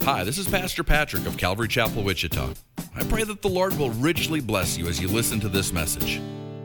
Hi, this is Pastor Patrick of Calvary Chapel, Wichita. I pray that the Lord will richly bless you as you listen to this message.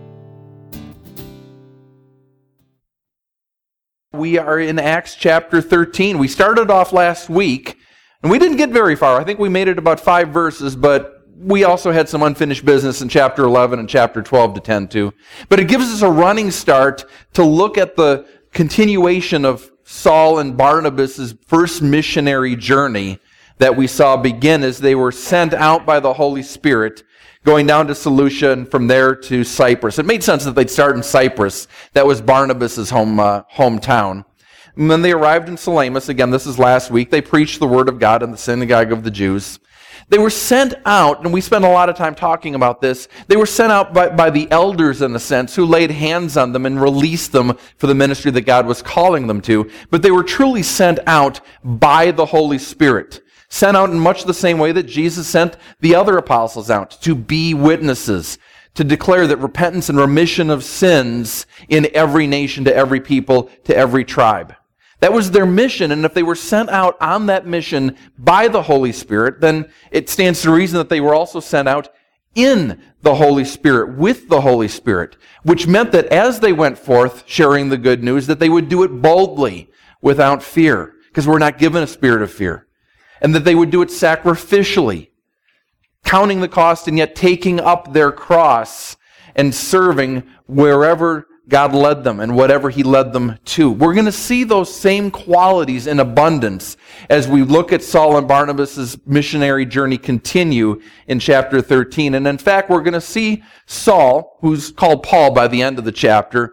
We are in Acts chapter 13. We started off last week, and we didn't get very far. I think we made it about 5 verses, but we also had some unfinished business in chapter 11 and chapter 12 to tend to. But it gives us a running start to look at the continuation of Saul and Barnabas' first missionary journey that we saw begin as they were sent out by the Holy Spirit, going down to Seleucia and from there to Cyprus. It made sense that they'd start in Cyprus. That was Barnabas' hometown. And when they arrived in Salamis, again, this is last week, they preached the word of God in the synagogue of the Jews. They were sent out, and we spent a lot of time talking about this, they were sent out by the elders, in a sense, who laid hands on them and released them for the ministry that God was calling them to. But they were truly sent out by the Holy Spirit. Sent out in much the same way that Jesus sent the other apostles out, to be witnesses, to declare that repentance and remission of sins in every nation, to every people, to every tribe. That was their mission, and if they were sent out on that mission by the Holy Spirit, then it stands to reason that they were also sent out in the Holy Spirit, with the Holy Spirit, which meant that as they went forth sharing the good news, that they would do it boldly, without fear, because we're not given a spirit of fear. And that they would do it sacrificially, counting the cost and yet taking up their cross and serving wherever God led them and whatever He led them to. We're going to see those same qualities in abundance as we look at Saul and Barnabas' missionary journey continue in chapter 13. And in fact, we're going to see Saul, who's called Paul by the end of the chapter,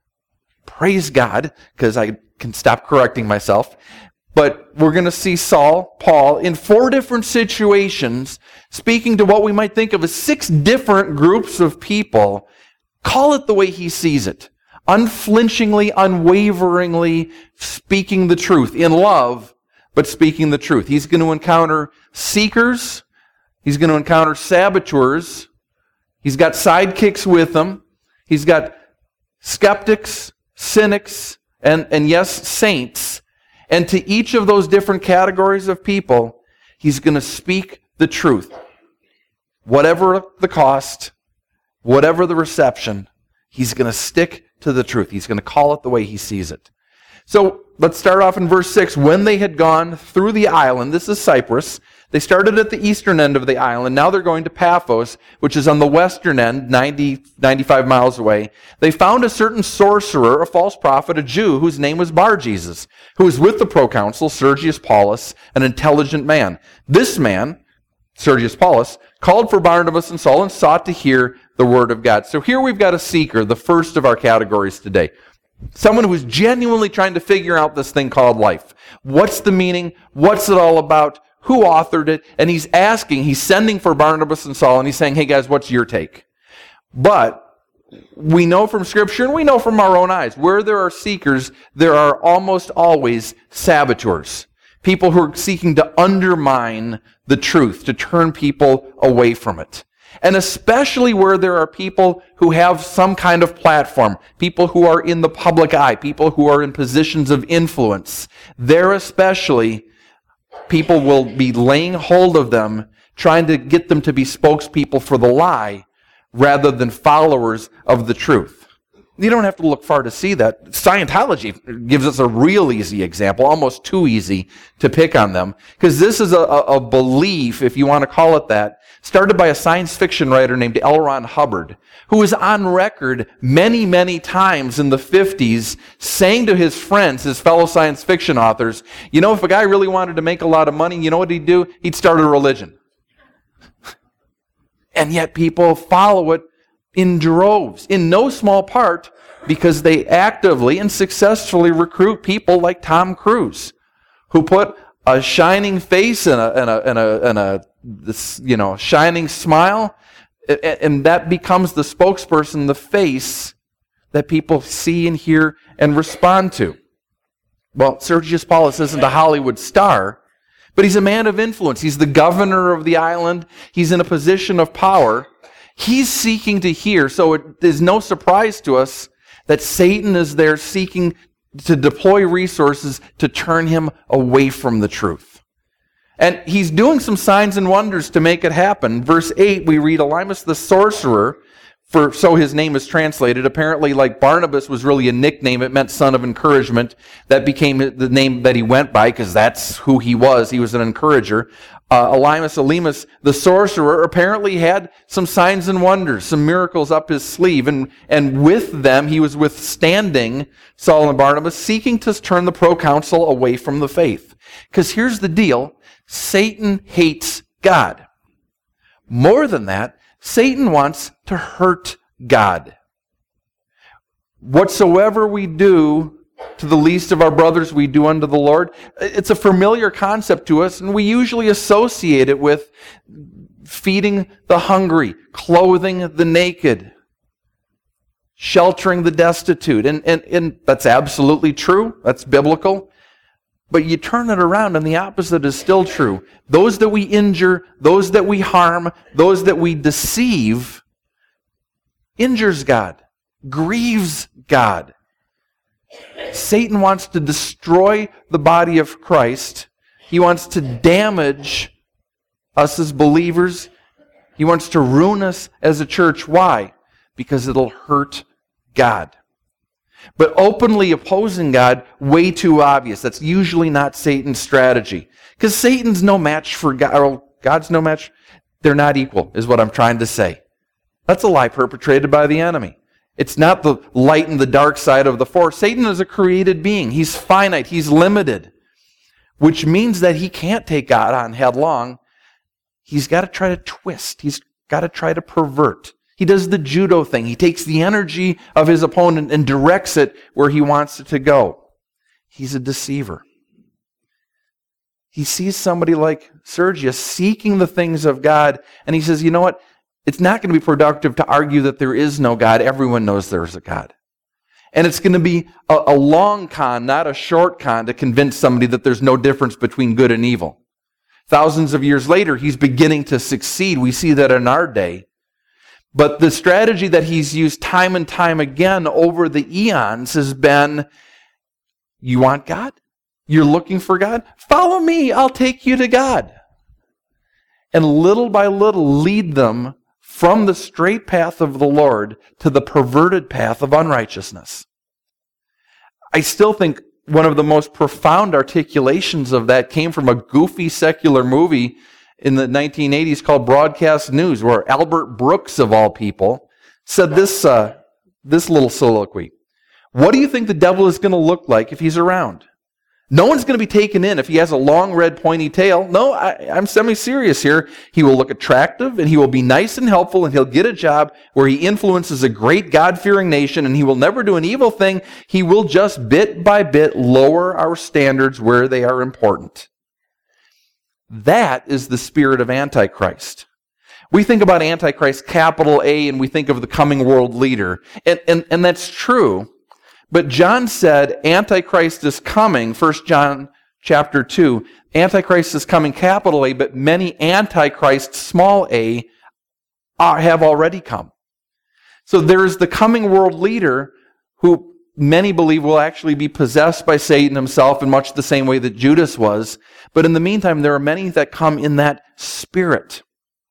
praise God, because I can stop correcting myself. But we're going to see Saul, Paul, in 4 different situations, speaking to what we might think of as 6 different groups of people. Call it the way he sees it. Unflinchingly, unwaveringly speaking the truth. In love, but speaking the truth. He's going to encounter seekers. He's going to encounter saboteurs. He's got sidekicks with him. He's got skeptics, cynics, and yes, saints. And to each of those different categories of people, he's going to speak the truth. Whatever the cost, whatever the reception, he's going to stick to the truth. He's going to call it the way he sees it. So let's start off in verse 6. When they had gone through the island, this is Cyprus, they started at the eastern end of the island. Now they're going to Paphos, which is on the western end, 95 miles away. They found a certain sorcerer, a false prophet, a Jew, whose name was Bar-Jesus, who was with the proconsul, Sergius Paulus, an intelligent man. This man, Sergius Paulus, called for Barnabas and Saul and sought to hear the word of God. So here we've got a seeker, the first of our categories today. Someone who's genuinely trying to figure out this thing called life. What's the meaning? What's it all about? Who authored it? And he's sending for Barnabas and Saul, and he's saying, hey guys, what's your take? But we know from Scripture, and we know from our own eyes, where there are seekers, there are almost always saboteurs. People who are seeking to undermine the truth, to turn people away from it. And especially where there are people who have some kind of platform, people who are in the public eye, people who are in positions of influence. There especially, people will be laying hold of them, trying to get them to be spokespeople for the lie, rather than followers of the truth. You don't have to look far to see that. Scientology gives us a real easy example, almost too easy to pick on them, because this is a belief, if you want to call it that, started by a science fiction writer named L. Ron Hubbard, who was on record many, many times in the 50s saying to his friends, his fellow science fiction authors, you know, if a guy really wanted to make a lot of money, you know what he'd do? He'd start a religion. And yet people follow it in droves, in no small part because they actively and successfully recruit people like Tom Cruise, who put a shining face and a shining smile, and that becomes the spokesperson, the face that people see and hear and respond to. Well, Sergius Paulus isn't a Hollywood star, but he's a man of influence. He's the governor of the island. He's in a position of power. He's seeking to hear, so it is no surprise to us that Satan is there seeking to deploy resources to turn him away from the truth. And he's doing some signs and wonders to make it happen. Verse 8, we read, Elymas the sorcerer, so his name is translated. Apparently, like Barnabas was really a nickname. It meant son of encouragement. That became the name that he went by because that's who he was. He was an encourager. Elymas the sorcerer, apparently had some signs and wonders, some miracles up his sleeve. And with them, he was withstanding Saul and Barnabas, seeking to turn the proconsul away from the faith. Because here's the deal. Satan hates God. More than that, Satan wants to hurt God. Whatsoever we do to the least of our brothers, we do unto the Lord. It's a familiar concept to us, and we usually associate it with feeding the hungry, clothing the naked, sheltering the destitute. And that's absolutely true. That's biblical. But you turn it around and the opposite is still true. Those that we injure, those that we harm, those that we deceive, injures God, grieves God. Satan wants to destroy the body of Christ. He wants to damage us as believers. He wants to ruin us as a church. Why? Because it'll hurt God. But openly opposing God, way too obvious. That's usually not Satan's strategy. Because Satan's no match for God, or God's no match. They're not equal, is what I'm trying to say. That's a lie perpetrated by the enemy. It's not the light and the dark side of the force. Satan is a created being. He's finite. He's limited. Which means that he can't take God on headlong. He's got to try to twist. He's got to try to pervert. He does the judo thing. He takes the energy of his opponent and directs it where he wants it to go. He's a deceiver. He sees somebody like Sergius seeking the things of God, and he says, you know what? It's not going to be productive to argue that there is no God. Everyone knows there's a God. And it's going to be a long con, not a short con, to convince somebody that there's no difference between good and evil. Thousands of years later, he's beginning to succeed. We see that in our day. But the strategy that he's used time and time again over the eons has been, you want God? You're looking for God? Follow me, I'll take you to God. And little by little lead them from the straight path of the Lord to the perverted path of unrighteousness. I still think one of the most profound articulations of that came from a goofy secular movie in the 1980s called Broadcast News, where Albert Brooks, of all people, said this little soliloquy. What do you think the devil is going to look like if he's around? No one's going to be taken in if he has a long red pointy tail. No, I'm semi-serious here. He will look attractive, and he will be nice and helpful, and he'll get a job where he influences a great God-fearing nation, and he will never do an evil thing. He will just bit by bit lower our standards where they are important. That is the spirit of Antichrist. We think about Antichrist, capital A, and we think of the coming world leader. And that's true. But John said Antichrist is coming, 1 John chapter 2. Antichrist is coming, capital A, but many Antichrists, small a, have already come. So there is the coming world leader who many believe will actually be possessed by Satan himself in much the same way that Judas was. But in the meantime, there are many that come in that spirit.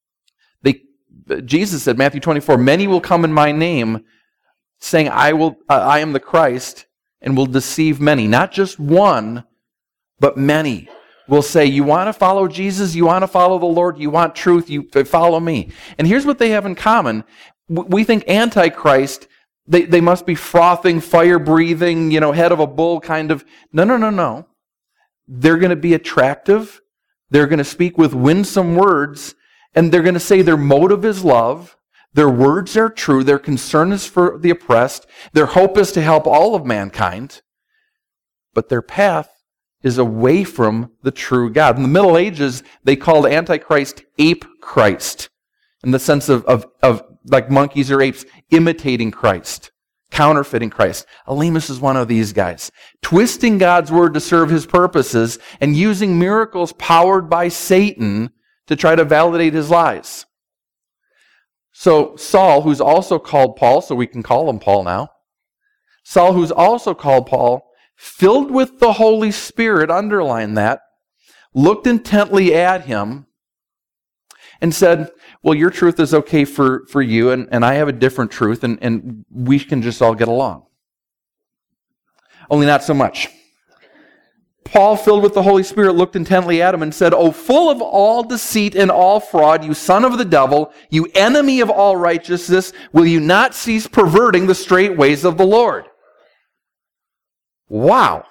Jesus said, Matthew 24, many will come in my name, saying, I am the Christ, and will deceive many. Not just one, but many will say, you want to follow Jesus? You want to follow the Lord? You want truth? You follow me. And here's what they have in common. We think Antichrist, they must be frothing, fire-breathing, head of a bull kind of. No. They're going to be attractive. They're going to speak with winsome words. And they're going to say their motive is love. Their words are true. Their concern is for the oppressed. Their hope is to help all of mankind. But their path is away from the true God. In the Middle Ages, they called Antichrist ape Christ, in the sense of like monkeys or apes imitating Christ, counterfeiting Christ. Elymas is one of these guys, twisting God's word to serve his purposes and using miracles powered by Satan to try to validate his lies. So Saul, who's also called Paul, so we can call him Paul now. Saul, who's also called Paul, filled with the Holy Spirit, underline that, looked intently at him, and said, well, your truth is okay for you, and I have a different truth, and we can just all get along. Only not so much. Paul, filled with the Holy Spirit, looked intently at him and said, O full of all deceit and all fraud, you son of the devil, you enemy of all righteousness, will you not cease perverting the straight ways of the Lord? Wow.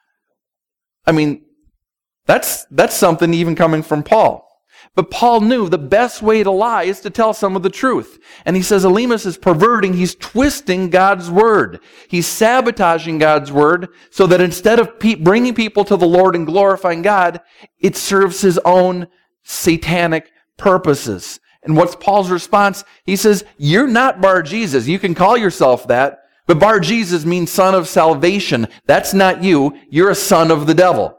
I mean, that's something even coming from Paul. But Paul knew the best way to lie is to tell some of the truth. And he says Elymas is perverting, he's twisting God's word. He's sabotaging God's word so that instead of bringing people to the Lord and glorifying God, it serves his own satanic purposes. And what's Paul's response? He says, you're not Bar Jesus. You can call yourself that, but Bar Jesus means son of salvation. That's not you. You're a son of the devil.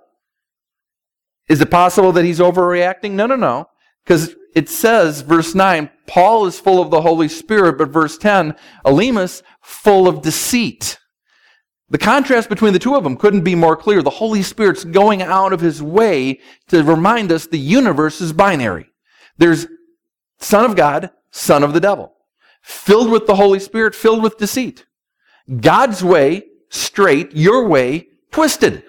Is it possible that he's overreacting? No. Because it says, verse 9, Paul is full of the Holy Spirit, but verse 10, Elymas full of deceit. The contrast between the two of them couldn't be more clear. The Holy Spirit's going out of his way to remind us the universe is binary. There's Son of God, Son of the devil. Filled with the Holy Spirit, filled with deceit. God's way, straight, your way, twisted.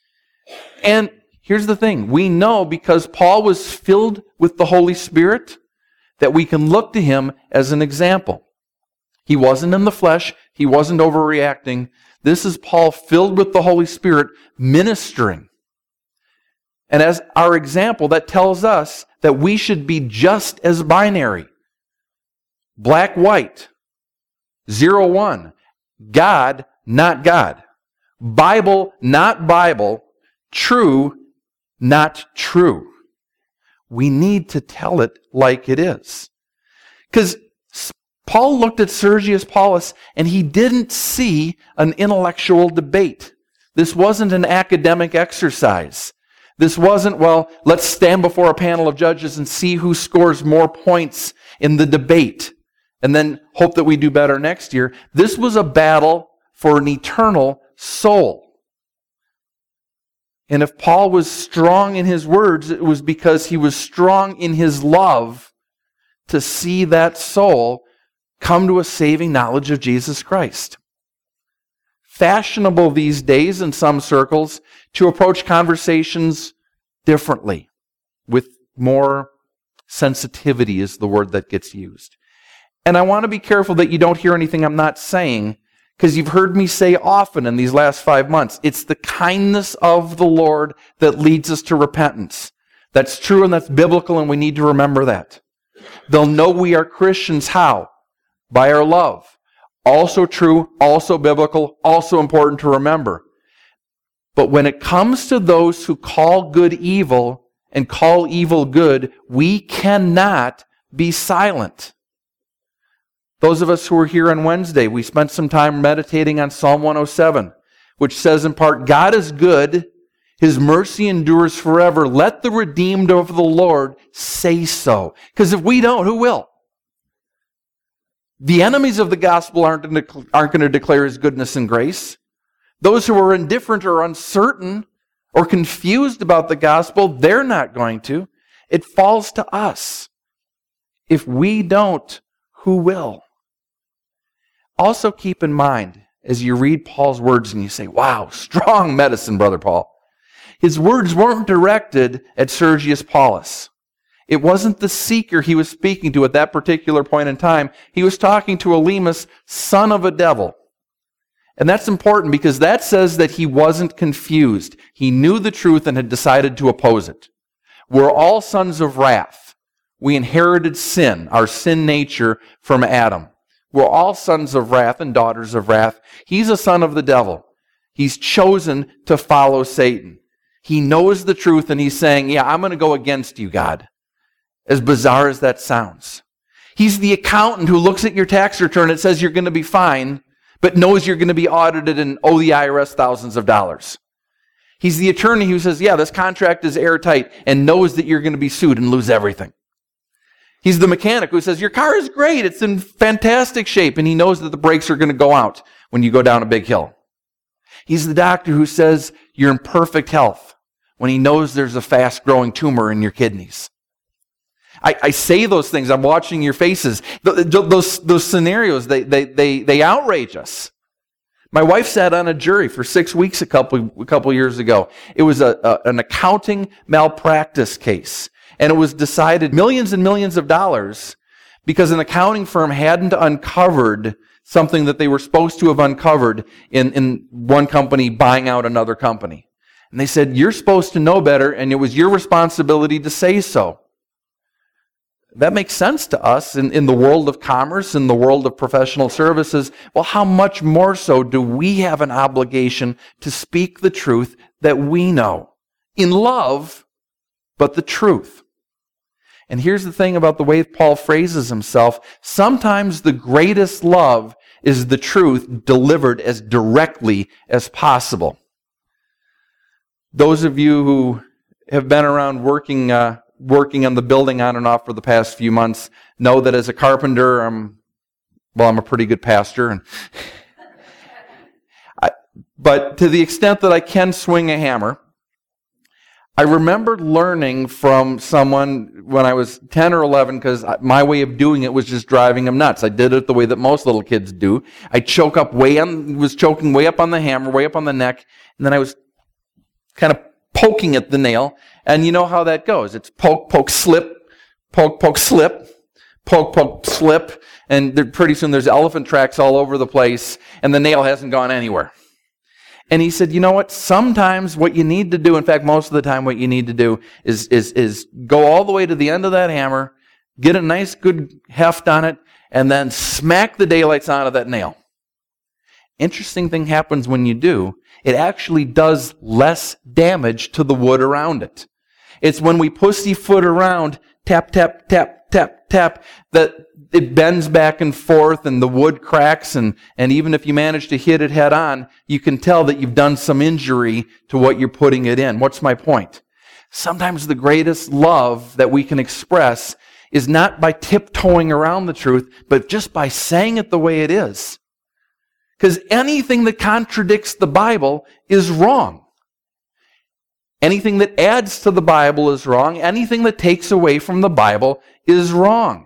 And here's the thing. We know because Paul was filled with the Holy Spirit that we can look to him as an example. He wasn't in the flesh. He wasn't overreacting. This is Paul filled with the Holy Spirit ministering. And as our example, that tells us that we should be just as binary. Black, white. 0, 1. God, not God. Bible, not Bible. True, not true. We need to tell it like it is. Because Paul looked at Sergius Paulus and he didn't see an intellectual debate. This wasn't an academic exercise. This wasn't, well, let's stand before a panel of judges and see who scores more points in the debate and then hope that we do better next year. This was a battle for an eternal soul. And if Paul was strong in his words, it was because he was strong in his love to see that soul come to a saving knowledge of Jesus Christ. Fashionable these days in some circles to approach conversations differently, with more sensitivity is the word that gets used. And I want to be careful that you don't hear anything I'm not saying, because you've heard me say often in these last 5 months, it's the kindness of the Lord that leads us to repentance. That's true and that's biblical, and we need to remember that. They'll know we are Christians how? By our love. Also true, also biblical, also important to remember. But when it comes to those who call good evil and call evil good, we cannot be silent. Those of us who were here on Wednesday, we spent some time meditating on Psalm 107, which says in part, God is good, his mercy endures forever. Let the redeemed of the Lord say so. Because if we don't, who will? The enemies of the gospel aren't going to declare his goodness and grace. Those who are indifferent or uncertain or confused about the gospel, they're not going to. It falls to us. If we don't, who will? Also keep in mind, as you read Paul's words and you say, wow, strong medicine, Brother Paul. His words weren't directed at Sergius Paulus. It wasn't the seeker he was speaking to at that particular point in time. He was talking to Elymas, son of a devil. And that's important because that says that he wasn't confused. He knew the truth and had decided to oppose it. We're all sons of wrath. We inherited sin, our sin nature, from Adam. We're all sons of wrath and daughters of wrath. He's a son of the devil. He's chosen to follow Satan. He knows the truth and he's saying, yeah, I'm going to go against you, God. As bizarre as that sounds. He's the accountant who looks at your tax return and says you're going to be fine, but knows you're going to be audited and owe the IRS thousands of dollars. He's the attorney who says, yeah, this contract is airtight and knows that you're going to be sued and lose everything. He's the mechanic who says, your car is great, it's in fantastic shape, and he knows that the brakes are going to go out when you go down a big hill. He's the doctor who says, you're in perfect health, when he knows there's a fast-growing tumor in your kidneys? I say those things. I'm watching your faces. Those scenarios, they outrage us. My wife sat on a jury for 6 weeks a couple years ago. It was an accounting malpractice case, and it was decided millions and millions of dollars because an accounting firm hadn't uncovered something that they were supposed to have uncovered in one company buying out another company. And they said, you're supposed to know better, and it was your responsibility to say so. That makes sense to us in the world of commerce, in the world of professional services. Well, how much more so do we have an obligation to speak the truth that we know in love, but the truth? And here's the thing about the way Paul phrases himself. Sometimes the greatest love is the truth delivered as directly as possible. Those of you who have been around working on the building on and off for the past few months know that as a carpenter, I'm a pretty good pastor. But to the extent that I can swing a hammer, I remember learning from someone when I was 10 or 11, because my way of doing it was just driving them nuts. I did it the way that most little kids do. I was choking way up on the hammer, way up on the neck, and then I was kind of poking at the nail. And you know how that goes. It's poke, poke, slip, poke, poke, slip, poke, poke, slip, and pretty soon there's elephant tracks all over the place, and the nail hasn't gone anywhere. And he said, you know what? Sometimes what you need to do, in fact, most of the time what you need to do is go all the way to the end of that hammer, get a nice good heft on it, and then smack the daylights out of that nail. Interesting thing happens when you do. It actually does less damage to the wood around it. It's when we pussyfoot around, tap, tap, tap, tap, tap, that it bends back and forth and the wood cracks, and even if you manage to hit it head on, you can tell that you've done some injury to what you're putting it in. What's my point? Sometimes the greatest love that we can express is not by tiptoeing around the truth, but just by saying it the way it is. Because anything that contradicts the Bible is wrong. Anything that adds to the Bible is wrong. Anything that takes away from the Bible is wrong.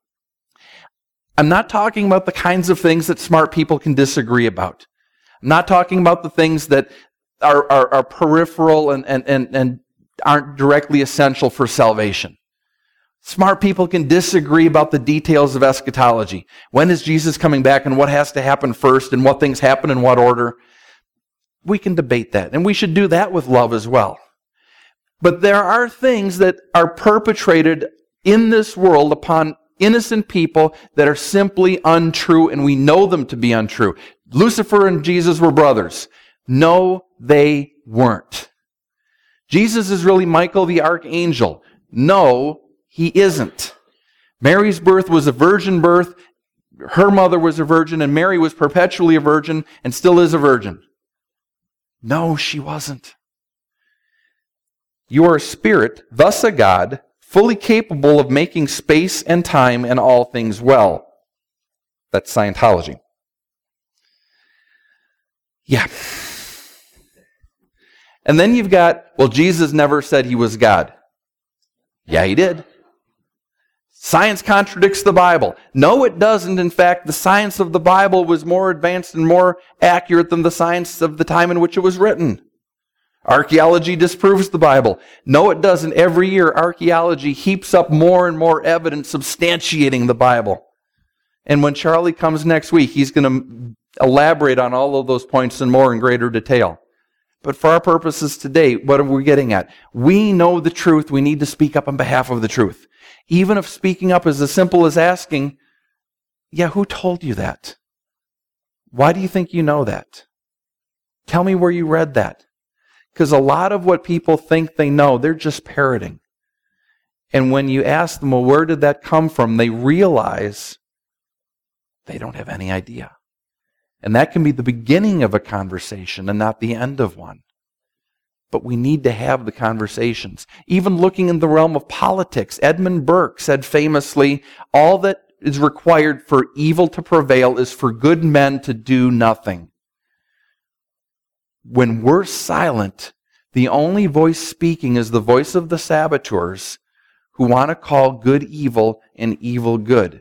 I'm not talking about the kinds of things that smart people can disagree about. I'm not talking about the things that are peripheral and aren't directly essential for salvation. Smart people can disagree about the details of eschatology. When is Jesus coming back and what has to happen first and what things happen in what order? We can debate that, and we should do that with love as well. But there are things that are perpetrated in this world upon innocent people that are simply untrue, and we know them to be untrue. Lucifer and Jesus were brothers. No, they weren't. Jesus is really Michael the archangel. No, he isn't. Mary's birth was a virgin birth. Her mother was a virgin, and Mary was perpetually a virgin and still is a virgin. No, she wasn't. You are a spirit, thus a God, fully capable of making space and time and all things well. That's Scientology. Yeah. And then you've got, well, Jesus never said he was God. Yeah, he did. Science contradicts the Bible. No, it doesn't. In fact, the science of the Bible was more advanced and more accurate than the science of the time in which it was written. Archaeology disproves the Bible. No, it doesn't. Every year, archaeology heaps up more and more evidence substantiating the Bible. And when Charlie comes next week, he's going to elaborate on all of those points and more in greater detail. But for our purposes today, what are we getting at? We know the truth. We need to speak up on behalf of the truth. Even if speaking up is as simple as asking, yeah, who told you that? Why do you think you know that? Tell me where you read that. Because a lot of what people think they know, they're just parroting. And when you ask them, well, where did that come from? They realize they don't have any idea. And that can be the beginning of a conversation and not the end of one. But we need to have the conversations. Even looking in the realm of politics, Edmund Burke said famously, all that is required for evil to prevail is for good men to do nothing. When we're silent, The only voice speaking is the voice of the saboteurs who want to call good evil and evil good.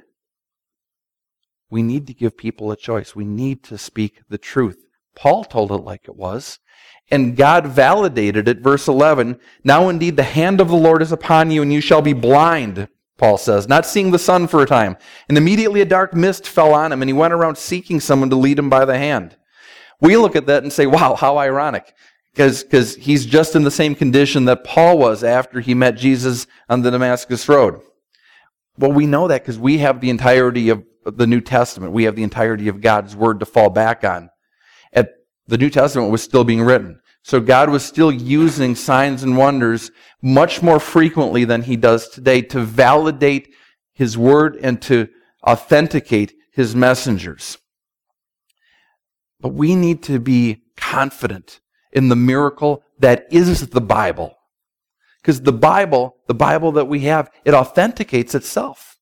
We need to give people a choice. We need to speak the truth. Paul told it like it was, and God validated it. Verse 11, now indeed the hand of the Lord is upon you, and you shall be blind, Paul says, not seeing the sun for a time. And immediately a dark mist fell on him, and he went around seeking someone to lead him by the hand. We look at that and say, wow, how ironic. Because he's just in the same condition that Paul was after he met Jesus on the Damascus Road. Well, we know that because we have the entirety of the New Testament. We have the entirety of God's Word to fall back on. The New Testament was still being written. So God was still using signs and wonders much more frequently than he does today to validate his Word and to authenticate his messengers. But we need to be confident in the miracle that is the Bible. Because the Bible that we have, it authenticates itself.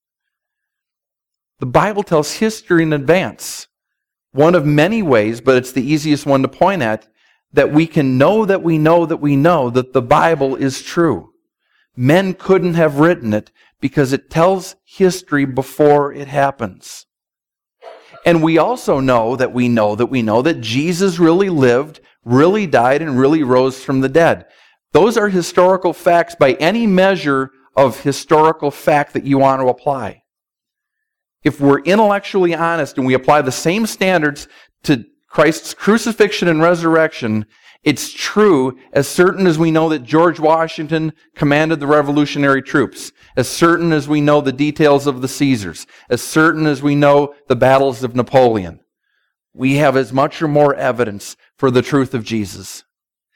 The Bible tells history in advance. One of many ways, but it's the easiest one to point at, that we can know that we know that we know that the Bible is true. Men couldn't have written it because it tells history before it happens. And we also know that we know that we know that Jesus really lived, really died, and really rose from the dead. Those are historical facts by any measure of historical fact that you want to apply. If we're intellectually honest and we apply the same standards to Christ's crucifixion and resurrection, it's true as certain as we know that George Washington commanded the revolutionary troops, as certain as we know the details of the Caesars, as certain as we know the battles of Napoleon. We have as much or more evidence for the truth of Jesus.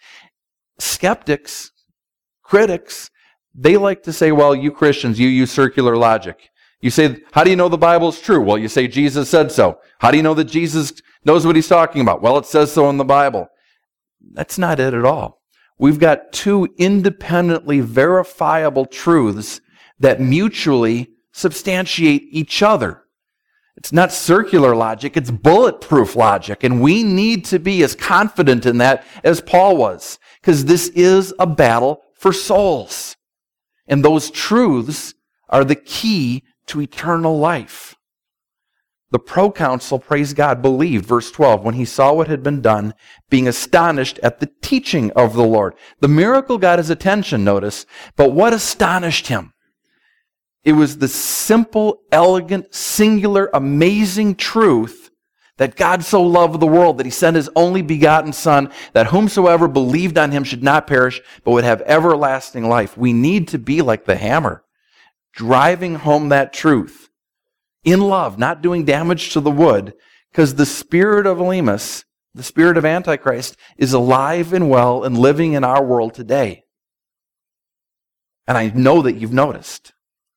Skeptics, critics, they like to say, well, you Christians, you use circular logic. You say, how do you know the Bible is true? Well, you say Jesus said so. How do you know that Jesus knows what he's talking about? Well, it says so in the Bible. That's not it at all. We've got two independently verifiable truths that mutually substantiate each other. It's not circular logic, it's bulletproof logic. And we need to be as confident in that as Paul was, because this is a battle for souls. And those truths are the key to eternal life. The proconsul, praise God, believed, verse 12, when he saw what had been done, being astonished at the teaching of the Lord. The miracle got his attention, notice, but what astonished him? It was the simple, elegant, singular, amazing truth that God so loved the world that he sent his only begotten Son, that whomsoever believed on him should not perish, but would have everlasting life. We need to be like the hammer, driving home that truth in love, not doing damage to the wood, because the spirit of Elymas, the spirit of Antichrist, is alive and well and living in our world today. And I know that you've noticed.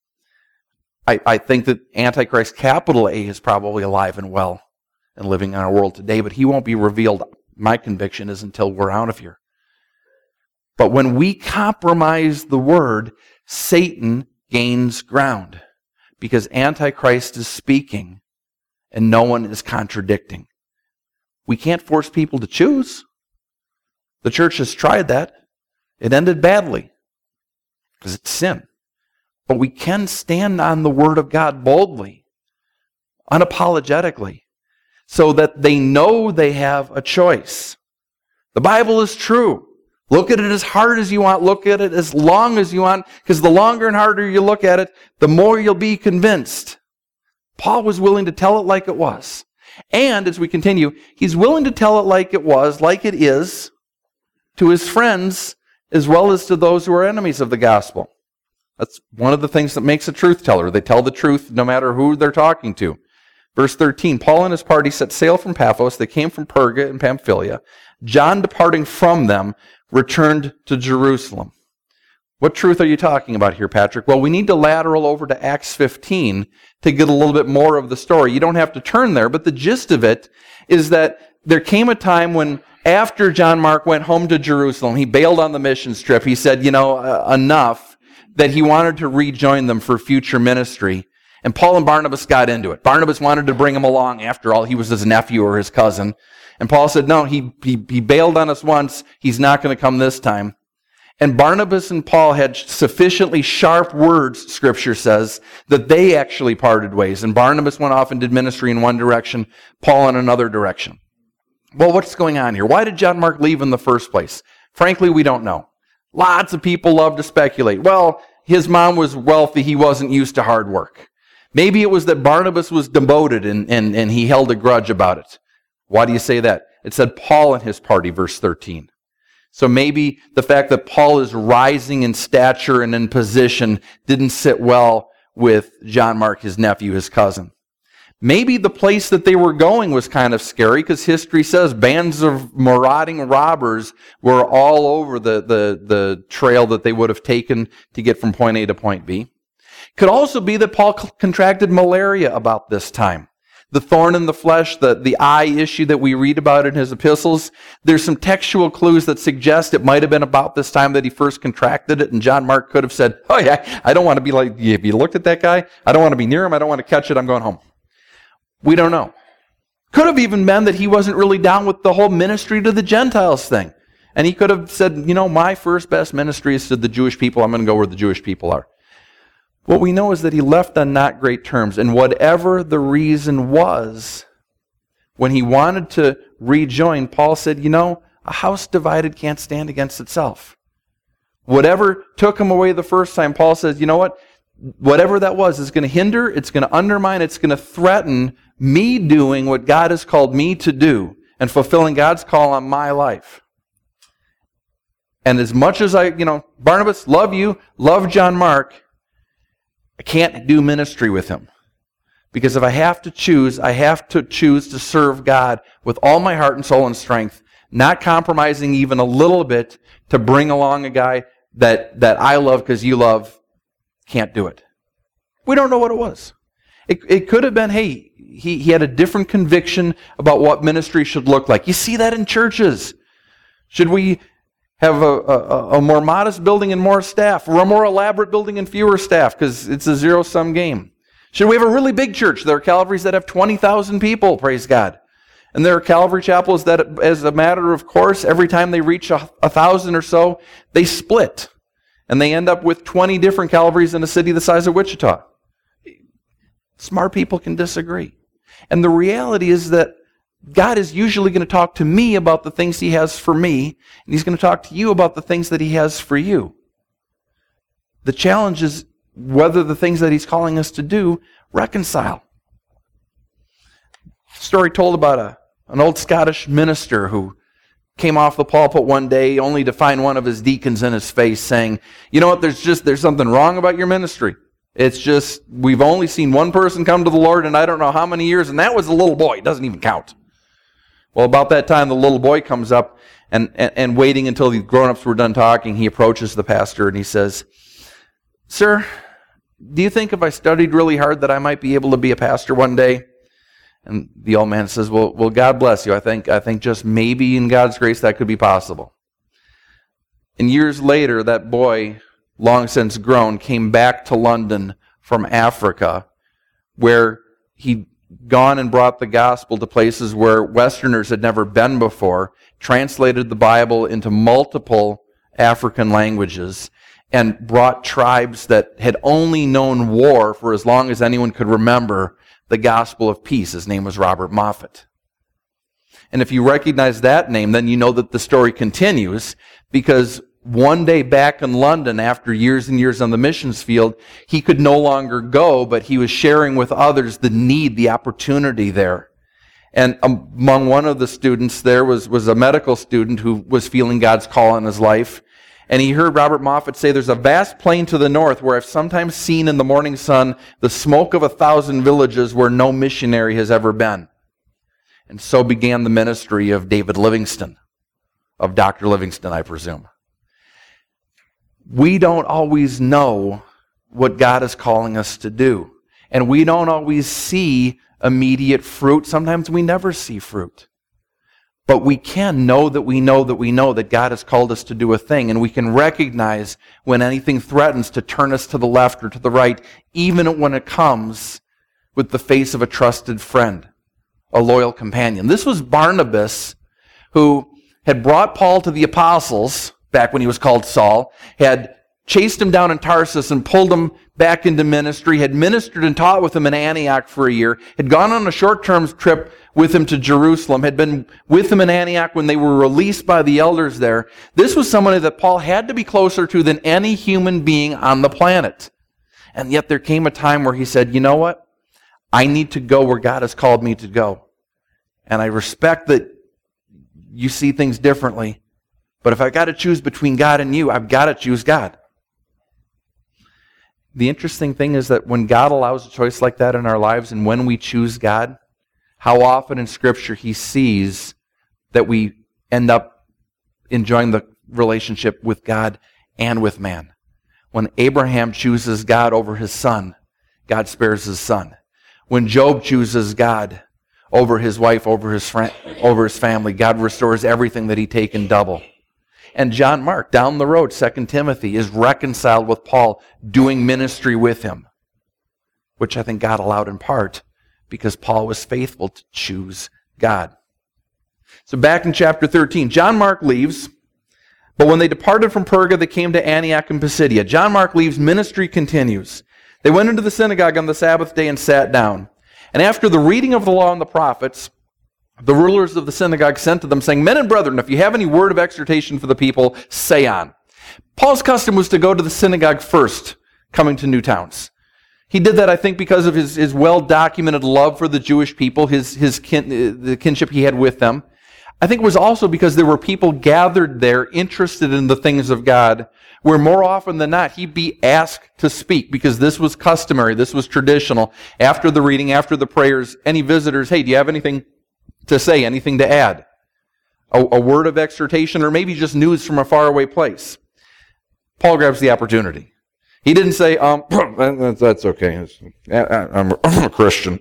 I think that Antichrist, capital A, is probably alive and well and living in our world today, but he won't be revealed, my conviction is, until we're out of here. But when we compromise the word, Satan gains ground, because Antichrist is speaking and no one is contradicting. We can't force people to choose. The church has tried that. It ended badly because it's sin. But we can stand on the Word of God boldly, unapologetically, so that they know they have a choice. The Bible is true. Look at it as hard as you want. Look at it as long as you want, because the longer and harder you look at it, the more you'll be convinced. Paul was willing to tell it like it was. And as we continue, he's willing to tell it like it was, like it is, to his friends as well as to those who are enemies of the gospel. That's one of the things that makes a truth teller. They tell the truth no matter who they're talking to. Verse 13, Paul and his party set sail from Paphos. They came from Perga and Pamphylia. John, departing from them, returned to Jerusalem. What truth are you talking about here, Patrick? Well, we need to lateral over to Acts 15 to get a little bit more of the story. You don't have to turn there, but the gist of it is that there came a time when, after John Mark went home to Jerusalem, he bailed on the missions trip. He said, enough, that he wanted to rejoin them for future ministry. And Paul and Barnabas got into it. Barnabas wanted to bring him along. After all, he was his nephew or his cousin. And Paul said, no, he bailed on us once. He's not going to come this time. And Barnabas and Paul had sufficiently sharp words, Scripture says, that they actually parted ways. And Barnabas went off and did ministry in one direction, Paul in another direction. Well, what's going on here? Why did John Mark leave in the first place? Frankly, we don't know. Lots of people love to speculate. Well, his mom was wealthy. He wasn't used to hard work. Maybe it was that Barnabas was demoted and he held a grudge about it. Why do you say that? It said Paul and his party, verse 13. So maybe the fact that Paul is rising in stature and in position didn't sit well with John Mark, his nephew, his cousin. Maybe the place that they were going was kind of scary because history says bands of marauding robbers were all over the trail that they would have taken to get from point A to point B. Could also be that Paul contracted malaria about this time. The thorn in the flesh, the eye issue that we read about in his epistles, there's some textual clues that suggest it might have been about this time that he first contracted it, and John Mark could have said, oh yeah, I don't want to be like, have you looked at that guy? I don't want to be near him. I don't want to catch it. I'm going home. We don't know. Could have even been that he wasn't really down with the whole ministry to the Gentiles thing. And he could have said, my first best ministry is to the Jewish people. I'm going to go where the Jewish people are. What we know is that he left on not great terms. And whatever the reason was, when he wanted to rejoin, Paul said, a house divided can't stand against itself. Whatever took him away the first time, Paul says, you know what? Whatever that was is going to hinder, it's going to undermine, it's going to threaten me doing what God has called me to do and fulfilling God's call on my life. And as much as Barnabas, love you, love John Mark, I can't do ministry with him. Because if I have to choose to serve God with all my heart and soul and strength, not compromising even a little bit to bring along a guy that I love because you love. Can't do it. We don't know what it was. It could have been, hey, he had a different conviction about what ministry should look like. You see that in churches. Should we have a more modest building and more staff, or a more elaborate building and fewer staff because it's a zero-sum game? Should we have a really big church? There are Calvaries that have 20,000 people, praise God. And there are Calvary chapels that, as a matter of course, every time they reach 1,000 or so, they split. And they end up with 20 different Calvaries in a city the size of Wichita. Smart people can disagree. And the reality is that God is usually going to talk to me about the things He has for me, and He's going to talk to you about the things that He has for you. The challenge is whether the things that He's calling us to do reconcile. Story told about an old Scottish minister who came off the pulpit one day only to find one of his deacons in his face saying, you know what, there's something wrong about your ministry. It's just, we've only seen one person come to the Lord in I don't know how many years, and that was a little boy. It doesn't even count. Well, about that time, the little boy comes up, and waiting until the grown-ups were done talking, he approaches the pastor and he says, "Sir, do you think if I studied really hard that I might be able to be a pastor one day?" And the old man says, well, God bless you. I think just maybe in God's grace that could be possible. And years later, that boy, long since grown, came back to London from Africa, where he'd gone and brought the gospel to places where Westerners had never been before, translated the Bible into multiple African languages, and brought tribes that had only known war for as long as anyone could remember the gospel of peace. His name was Robert Moffat. And if you recognize that name, then you know that the story continues, because one day back in London, after years and years on the missions field, he could no longer go, but he was sharing with others the need, the opportunity there. And among one of the students there was a medical student who was feeling God's call on his life. And he heard Robert Moffat say, "There's a vast plain to the north where I've sometimes seen in the morning sun the smoke of 1,000 villages where no missionary has ever been." And so began the ministry of David Livingstone, of Dr. Livingstone, I presume. We don't always know what God is calling us to do. And we don't always see immediate fruit. Sometimes we never see fruit. But we can know that we know that we know that God has called us to do a thing, and we can recognize when anything threatens to turn us to the left or to the right, even when it comes with the face of a trusted friend a loyal companion. This was Barnabas, who had brought Paul to the apostles back when he was called Saul, had chased him down in Tarsus and pulled him back into ministry, had ministered and taught with him in Antioch for a year, had gone on a short-term trip with him to Jerusalem, had been with him in Antioch when they were released by the elders there. This was somebody that Paul had to be closer to than any human being on the planet. And yet there came a time where he said, you know what? I need to go where God has called me to go. And I respect that you see things differently. But if I've got to choose between God and you, I've got to choose God. The interesting thing is that when God allows a choice like that in our lives, and when we choose God, how often in Scripture He sees that we end up enjoying the relationship with God and with man. When Abraham chooses God over his son, God spares his son. When Job chooses God over his wife, over his friend, over his family, God restores everything that he'd taken double. And John Mark, down the road, 2 Timothy, is reconciled with Paul, doing ministry with him, which I think God allowed in part because Paul was faithful to choose God. So back in chapter 13, John Mark leaves, but when they departed from Perga, they came to Antioch and Pisidia. John Mark leaves, ministry continues. They went into the synagogue on the Sabbath day and sat down. And after the reading of the law and the prophets, the rulers of the synagogue sent to them, saying, Men and brethren, if you have any word of exhortation for the people, say on. Paul's custom was to go to the synagogue first, coming to new towns. He did that, I think, because of his well-documented love for the Jewish people, the kinship he had with them. I think it was also because there were people gathered there interested in the things of God, where more often than not he'd be asked to speak, because this was customary, this was traditional. After the reading, after the prayers, any visitors, hey, do you have anything to say, anything to add? A word of exhortation, or maybe just news from a faraway place. Paul grabs the opportunity. He didn't say, that's okay. I'm a Christian.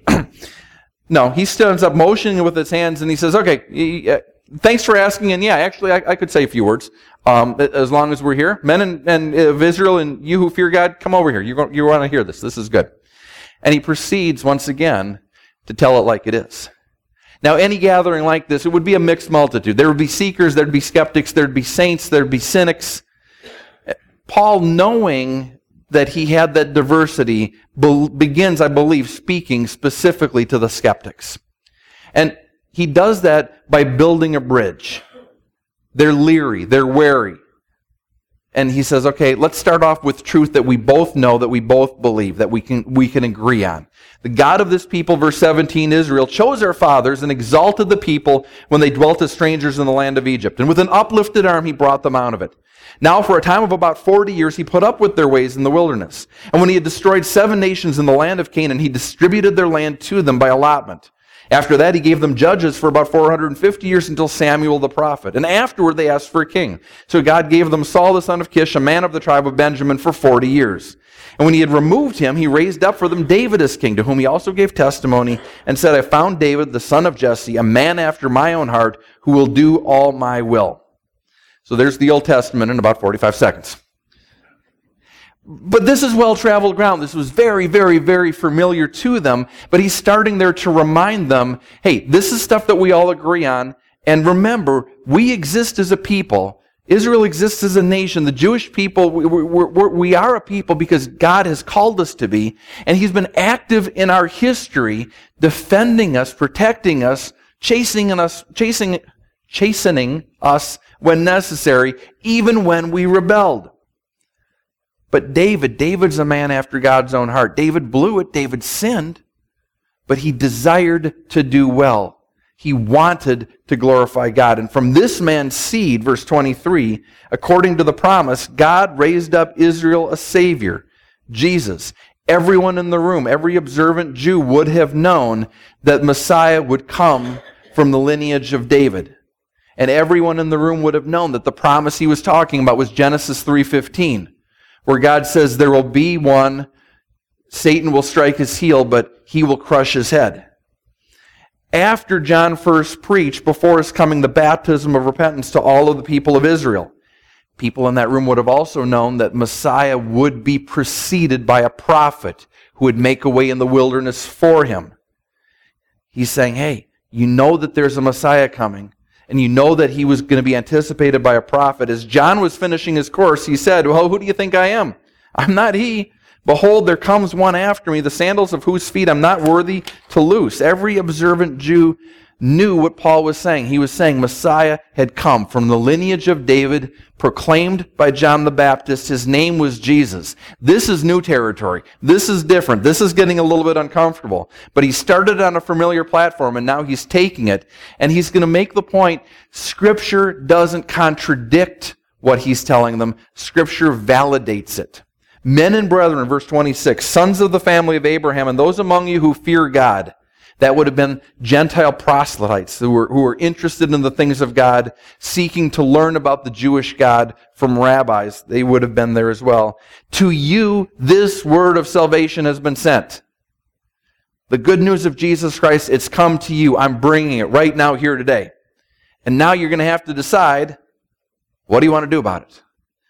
No, he stands up motioning with his hands and he says, okay, thanks for asking. And yeah, actually, I could say a few words as long as we're here. Men and of Israel and you who fear God, come over here. You want to hear this. This is good. And he proceeds once again to tell it like it is. Now, any gathering like this, it would be a mixed multitude. There would be seekers, there'd be skeptics, there'd be saints, there'd be cynics. Paul, knowing that he had that diversity, begins, I believe, speaking specifically to the skeptics. And he does that by building a bridge. They're leery, they're wary. And he says, okay, let's start off with truth that we both know, that we both believe, that we can agree on. The God of this people, verse 17, Israel, chose our fathers and exalted the people when they dwelt as strangers in the land of Egypt. And with an uplifted arm, he brought them out of it. Now, for a time of about 40 years, he put up with their ways in the wilderness. And when he had destroyed 7 nations in the land of Canaan, he distributed their land to them by allotment. After that, he gave them judges for about 450 years until Samuel the prophet. And afterward, they asked for a king. So God gave them Saul the son of Kish, a man of the tribe of Benjamin, for 40 years. And when he had removed him, he raised up for them David as king, to whom he also gave testimony, and said, I found David, the son of Jesse, a man after my own heart, who will do all my will. So there's the Old Testament in about 45 seconds. But this is well-traveled ground. This was very, very, very familiar to them. But he's starting there to remind them, hey, this is stuff that we all agree on. And remember, we exist as a people. Israel exists as a nation. The Jewish people, we are a people because God has called us to be. And he's been active in our history, defending us, protecting us, chastening us when necessary, even when we rebelled. But David's a man after God's own heart. David blew it, David sinned, but he desired to do well. He wanted to glorify God. And from this man's seed, verse 23, according to the promise, God raised up Israel a Savior, Jesus. Everyone in the room, every observant Jew would have known that Messiah would come from the lineage of David. And everyone in the room would have known that the promise he was talking about was Genesis 3:15, where God says there will be one, Satan will strike his heel, but he will crush his head. After John first preached, before his coming, the baptism of repentance to all of the people of Israel, people in that room would have also known that Messiah would be preceded by a prophet who would make a way in the wilderness for him. He's saying, hey, You know that there's a Messiah coming, and you know that he was going to be anticipated by a prophet. As John was finishing his course, he said, well, who do you think I am? I'm not he. Behold, there comes one after me, the sandals of whose feet I'm not worthy to loose. Every observant Jew knew what Paul was saying. He was saying Messiah had come from the lineage of David, proclaimed by John the Baptist. His name was Jesus. This is new territory. This is different. This is getting a little bit uncomfortable. But he started on a familiar platform, and now he's taking it, and he's going to make the point, Scripture doesn't contradict what he's telling them. Scripture validates it. Men and brethren, verse 26, sons of the family of Abraham, and those among you who fear God. That would have been Gentile proselytes who were interested in the things of God, seeking to learn about the Jewish God from rabbis. They would have been there as well. To you, this word of salvation has been sent. The good news of Jesus Christ, it's come to you. I'm bringing it right now here today. And now you're going to have to decide, what do you want to do about it?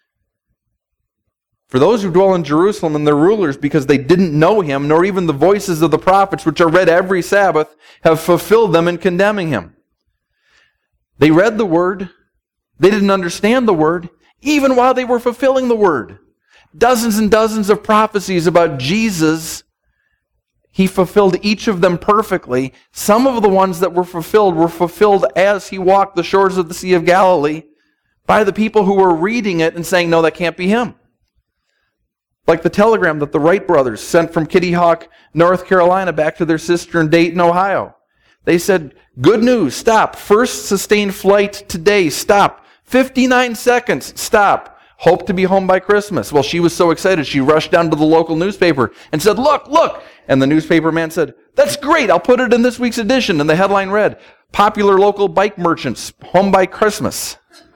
For those who dwell in Jerusalem and their rulers, because they didn't know him, nor even the voices of the prophets, which are read every Sabbath, have fulfilled them in condemning him. They read the word. They didn't understand the word, even while they were fulfilling the word. Dozens and dozens of prophecies about Jesus. He fulfilled each of them perfectly. Some of the ones that were fulfilled as he walked the shores of the Sea of Galilee by the people who were reading it and saying, no, that can't be him. Like the telegram that the Wright brothers sent from Kitty Hawk, North Carolina, back to their sister in Dayton, Ohio. They said, good news, stop. First sustained flight today, stop. 59 seconds, stop. Hope to be home by Christmas. Well, she was so excited, she rushed down to the local newspaper and said, look. And the newspaper man said, that's great, I'll put it in this week's edition. And the headline read, popular local bike merchants, home by Christmas.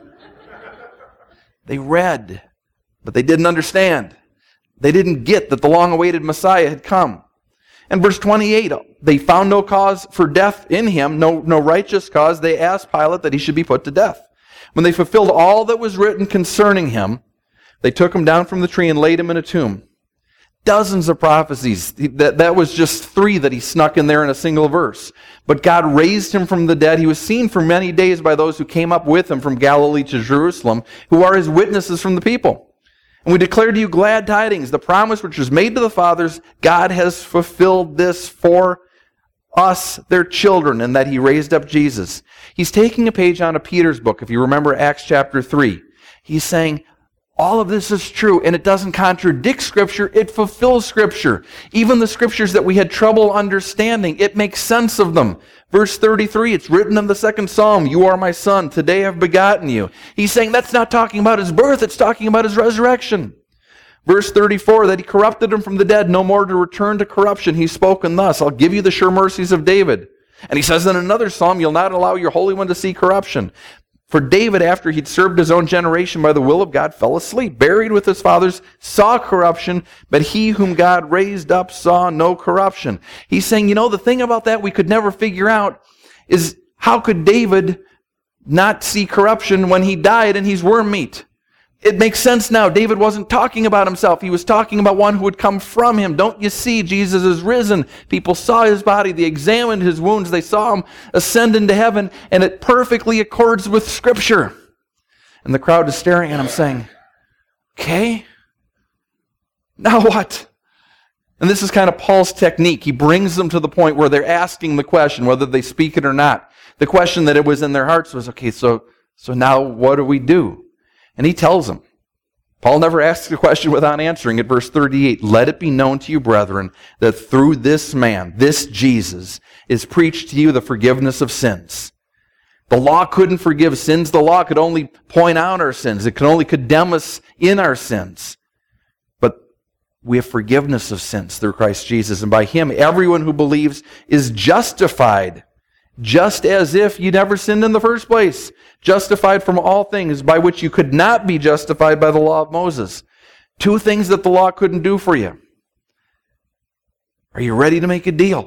They read, but they didn't understand. They didn't get that the long-awaited Messiah had come. And verse 28, they found no cause for death in him, no righteous cause. They asked Pilate that he should be put to death. When they fulfilled all that was written concerning him, they took him down from the tree and laid him in a tomb. Dozens of prophecies. That was just 3 that he snuck in there in a single verse. But God raised him from the dead. He was seen for many days by those who came up with him from Galilee to Jerusalem, who are his witnesses from the people. And we declare to you glad tidings, the promise which was made to the fathers, God has fulfilled this for us, their children, and that he raised up Jesus. He's taking a page out of Peter's book, if you remember Acts chapter 3. He's saying, all of this is true, and it doesn't contradict Scripture, it fulfills Scripture. Even the Scriptures that we had trouble understanding, it makes sense of them. Verse 33, it's written in the 2nd Psalm, you are my son, today I've begotten you. He's saying that's not talking about his birth, it's talking about his resurrection. Verse 34, that he corrupted him from the dead, no more to return to corruption. He's spoken thus, I'll give you the sure mercies of David. And he says in another psalm, you'll not allow your Holy One to see corruption. For David, after he'd served his own generation by the will of God, fell asleep, buried with his fathers, saw corruption, but he whom God raised up saw no corruption. He's saying, the thing about that we could never figure out is how could David not see corruption when he died and he's worm meat? It makes sense now. David wasn't talking about himself. He was talking about one who would come from him. Don't you see? Jesus is risen. People saw his body. They examined his wounds. They saw him ascend into heaven, and it perfectly accords with Scripture. And the crowd is staring at him saying, okay, now what? And this is kind of Paul's technique. He brings them to the point where they're asking the question, whether they speak it or not. The question that it was in their hearts was, okay, so now what do we do? And he tells them. Paul never asks a question without answering it. Verse 38, let it be known to you, brethren, that through this man, this Jesus, is preached to you the forgiveness of sins. The law couldn't forgive sins. The law could only point out our sins. It could only condemn us in our sins. But we have forgiveness of sins through Christ Jesus. And by him, everyone who believes is justified, just as if you never sinned in the first place. Justified from all things by which you could not be justified by the law of Moses. 2 things that the law couldn't do for you. Are you ready to make a deal?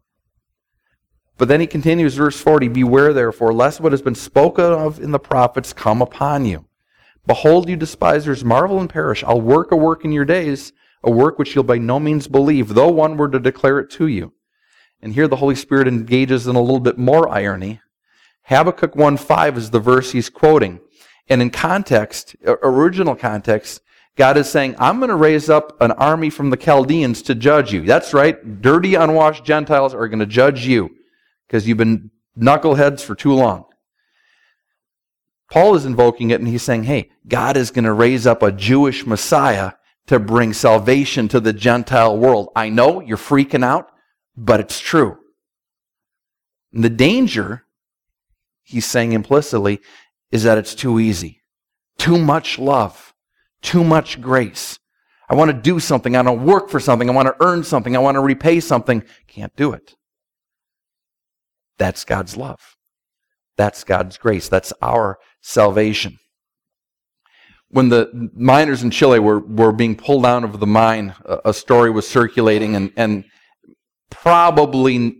But then he continues, verse 40, beware therefore, lest what has been spoken of in the prophets come upon you. Behold, you despisers, marvel and perish. I'll work a work in your days, a work which you'll by no means believe, though one were to declare it to you. And here the Holy Spirit engages in a little bit more irony. Habakkuk 1:5 is the verse he's quoting. And in context, original context, God is saying, I'm going to raise up an army from the Chaldeans to judge you. That's right. Dirty, unwashed Gentiles are going to judge you because you've been knuckleheads for too long. Paul is invoking it and he's saying, hey, God is going to raise up a Jewish Messiah to bring salvation to the Gentile world. I know you're freaking out, but it's true. And the danger, he's saying implicitly, is that it's too easy. Too much love. Too much grace. I want to do something. I want to work for something. I want to earn something. I want to repay something. Can't do it. That's God's love. That's God's grace. That's our salvation. When the miners in Chile were being pulled out of the mine, a story was circulating and probably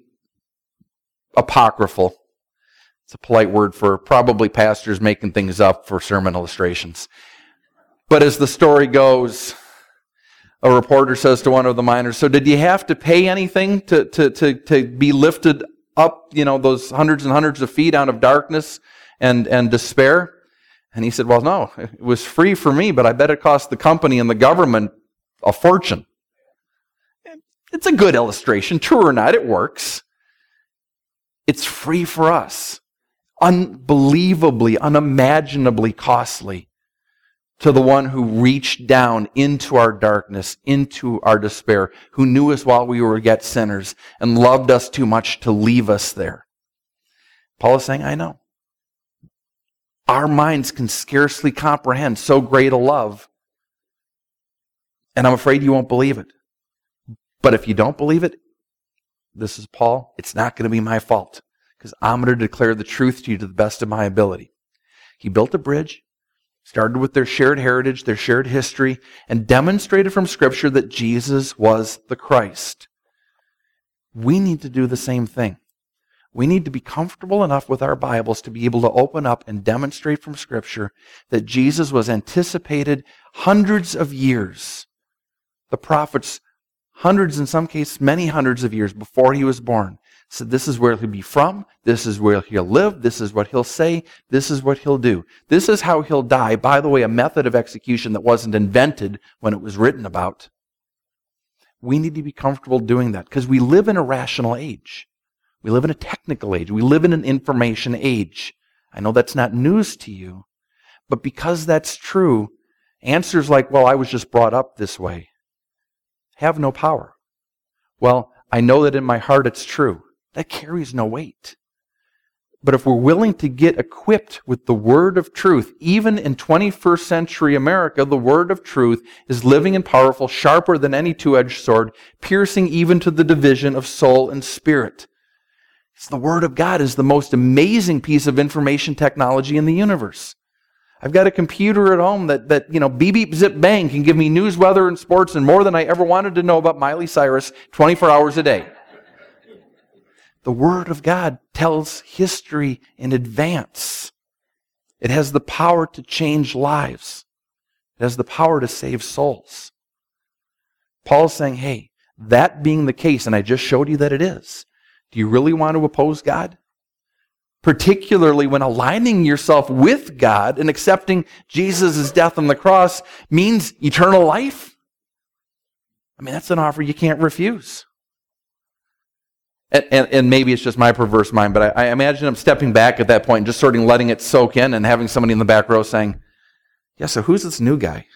apocryphal. It's a polite word for probably pastors making things up for sermon illustrations. But as the story goes, a reporter says to one of the miners, so did you have to pay anything to be lifted up, those hundreds and hundreds of feet out of darkness and despair? And he said, well, no, it was free for me, but I bet it cost the company and the government a fortune. It's a good illustration. True or not, it works. It's free for us. Unbelievably, unimaginably costly to the one who reached down into our darkness, into our despair, who knew us while we were yet sinners and loved us too much to leave us there. Paul is saying, I know. Our minds can scarcely comprehend so great a love. And I'm afraid you won't believe it. But if you don't believe it, this is Paul, it's not going to be my fault, because I'm going to declare the truth to you to the best of my ability. He built a bridge, started with their shared heritage, their shared history, and demonstrated from Scripture that Jesus was the Christ. We need to do the same thing. We need to be comfortable enough with our Bibles to be able to open up and demonstrate from Scripture that Jesus was anticipated hundreds of years. The prophets, hundreds, in some cases, many hundreds of years before he was born, said this is where he'll be from, this is where he'll live, this is what he'll say, this is what he'll do. This is how he'll die. By the way, a method of execution that wasn't invented when it was written about. We need to be comfortable doing that because we live in a rational age. We live in a technical age. We live in an information age. I know that's not news to you, but because that's true, answers like, well, I was just brought up this way, have no power. Well, I know that in my heart it's true. That carries no weight. But if we're willing to get equipped with the word of truth, even in 21st century America, the word of truth is living and powerful, sharper than any two-edged sword, piercing even to the division of soul and spirit. It's the Word of God is the most amazing piece of information technology in the universe. I've got a computer at home that beep, beep, zip, bang can give me news, weather, and sports and more than I ever wanted to know about Miley Cyrus 24 hours a day. The Word of God tells history in advance. It has the power to change lives. It has the power to save souls. Paul's saying, hey, that being the case, and I just showed you that it is, do you really want to oppose God? Particularly when aligning yourself with God and accepting Jesus' death on the cross means eternal life? I mean, that's an offer you can't refuse. And maybe it's just my perverse mind, but I imagine I'm stepping back at that point and just sort of letting it soak in and having somebody in the back row saying, yeah, so who's this new guy?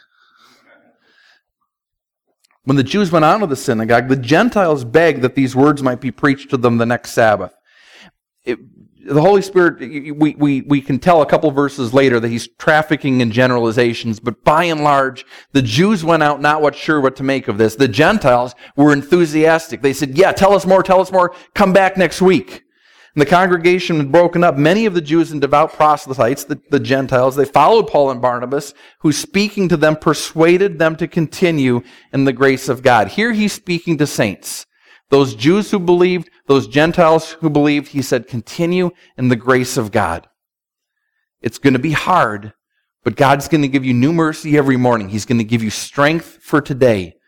When the Jews went out of the synagogue, the Gentiles begged that these words might be preached to them the next Sabbath. The Holy Spirit, we can tell a couple verses later that he's trafficking in generalizations, but by and large, the Jews went out not sure what to make of this. The Gentiles were enthusiastic. They said, yeah, tell us more, come back next week. And the congregation had broken up. Many of the Jews and devout proselytes, the Gentiles, they followed Paul and Barnabas, who speaking to them persuaded them to continue in the grace of God. Here he's speaking to saints. Those Jews who believed, those Gentiles who believed, he said, continue in the grace of God. It's going to be hard, but God's going to give you new mercy every morning. He's going to give you strength for today.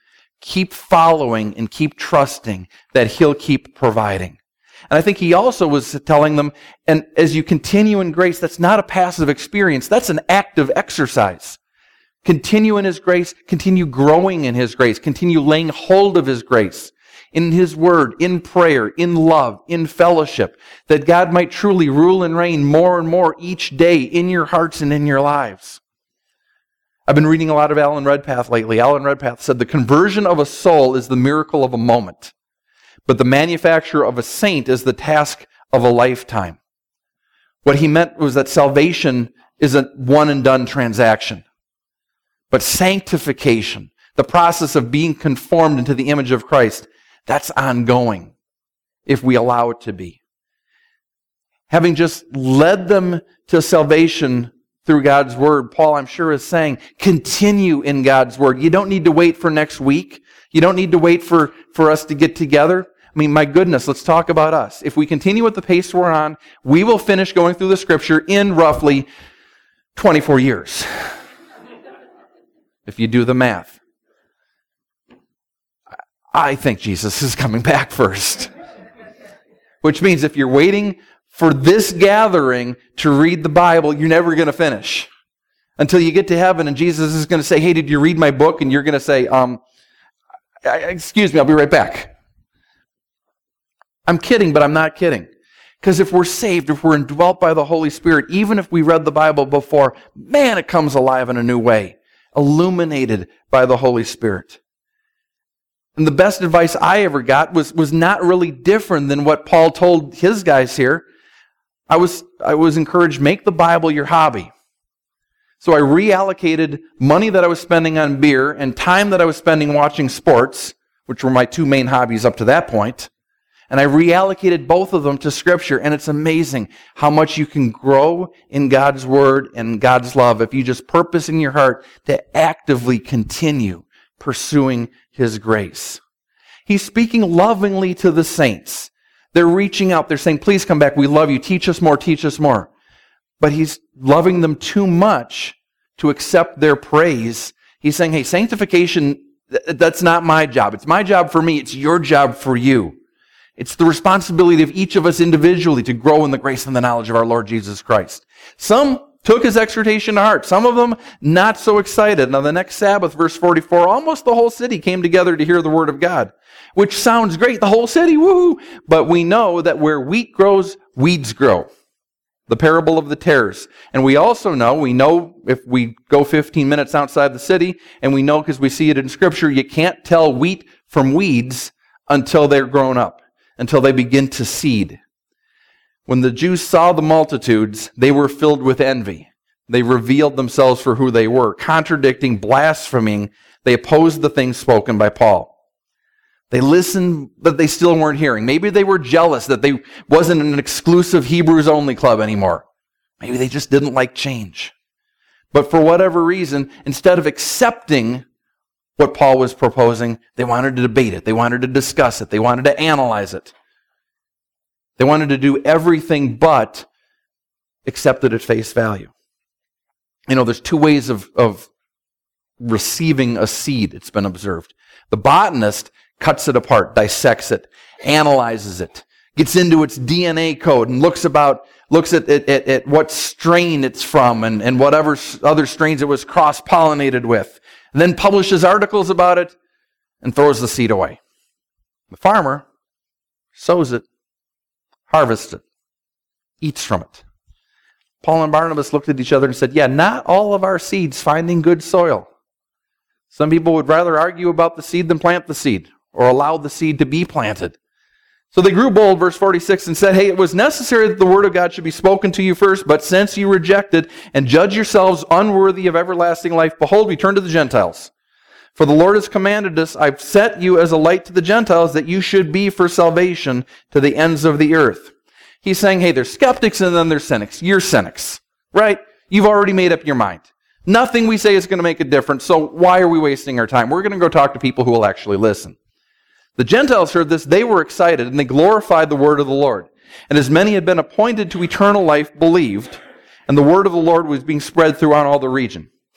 keep following and keep trusting that He'll keep providing. And I think he also was telling them, and as you continue in grace, that's not a passive experience. That's an active exercise. Continue in His grace, continue growing in His grace, continue laying hold of His grace in His Word, in prayer, in love, in fellowship, that God might truly rule and reign more and more each day in your hearts and in your lives. I've been reading a lot of Alan Redpath lately. Alan Redpath said, the conversion of a soul is the miracle of a moment, but the manufacture of a saint is the task of a lifetime. What he meant was that salvation is a one-and-done transaction. But sanctification, the process of being conformed into the image of Christ, that's ongoing if we allow it to be. Having just led them to salvation through God's Word, Paul, I'm sure, is saying, continue in God's Word. You don't need to wait for next week. You don't need to wait for us to get together. I mean, my goodness, let's talk about us. If we continue at the pace we're on, we will finish going through the Scripture in roughly 24 years. If you do the math. I think Jesus is coming back first. Which means if you're waiting for this gathering to read the Bible, you're never going to finish. Until you get to heaven and Jesus is going to say, hey, did you read my book? And you're going to say, excuse me, I'll be right back. I'm kidding, but I'm not kidding. Because if we're saved, if we're indwelt by the Holy Spirit, even if we read the Bible before, man, it comes alive in a new way. Illuminated by the Holy Spirit. And the best advice I ever got was not really different than what Paul told his guys here. I was encouraged, make the Bible your hobby. So I reallocated money that I was spending on beer and time that I was spending watching sports, which were my two main hobbies up to that point. And I reallocated both of them to Scripture, and it's amazing how much you can grow in God's Word and God's love if you just purpose in your heart to actively continue pursuing His grace. He's speaking lovingly to the saints. They're reaching out. They're saying, please come back. We love you. Teach us more. Teach us more. But He's loving them too much to accept their praise. He's saying, hey, sanctification, that's not my job. It's my job for me. It's your job for you. It's the responsibility of each of us individually to grow in the grace and the knowledge of our Lord Jesus Christ. Some took His exhortation to heart. Some of them not so excited. Now the next Sabbath, verse 44, almost the whole city came together to hear the word of God, which sounds great. The whole city, woohoo! But we know that where wheat grows, weeds grow. The parable of the tares. And we also know, if we go 15 minutes outside the city, and we know because we see it in Scripture, you can't tell wheat from weeds until they're grown up. Until they begin to seed. When the Jews saw the multitudes, they were filled with envy. They revealed themselves for who they were, contradicting, blaspheming. They opposed the things spoken by Paul. They listened, but they still weren't hearing. Maybe they were jealous that they wasn't an exclusive Hebrews only club anymore. Maybe they just didn't like change. But for whatever reason, instead of accepting what Paul was proposing, they wanted to debate it. They wanted to discuss it. They wanted to analyze it. They wanted to do everything but accept it at face value. You know, there's two ways of receiving a seed, it's been observed. The botanist cuts it apart, dissects it, analyzes it, gets into its DNA code and looks at what strain it's from and whatever other strains it was cross-pollinated with. And then publishes articles about it and throws the seed away. The farmer sows it, harvests it, eats from it. Paul and Barnabas looked at each other and said, yeah, not all of our seeds finding good soil. Some people would rather argue about the seed than plant the seed or allow the seed to be planted. So they grew bold, verse 46, and said, hey, it was necessary that the word of God should be spoken to you first, but since you rejected and judge yourselves unworthy of everlasting life, behold, we turn to the Gentiles. For the Lord has commanded us, I've set you as a light to the Gentiles, that you should be for salvation to the ends of the earth. He's saying, hey, there's skeptics and then there's cynics. You're cynics, right? You've already made up your mind. Nothing we say is going to make a difference, so why are we wasting our time? We're going to go talk to people who will actually listen. The Gentiles heard this, they were excited, and they glorified the word of the Lord. And as many had been appointed to eternal life believed, and the word of the Lord was being spread throughout all the region.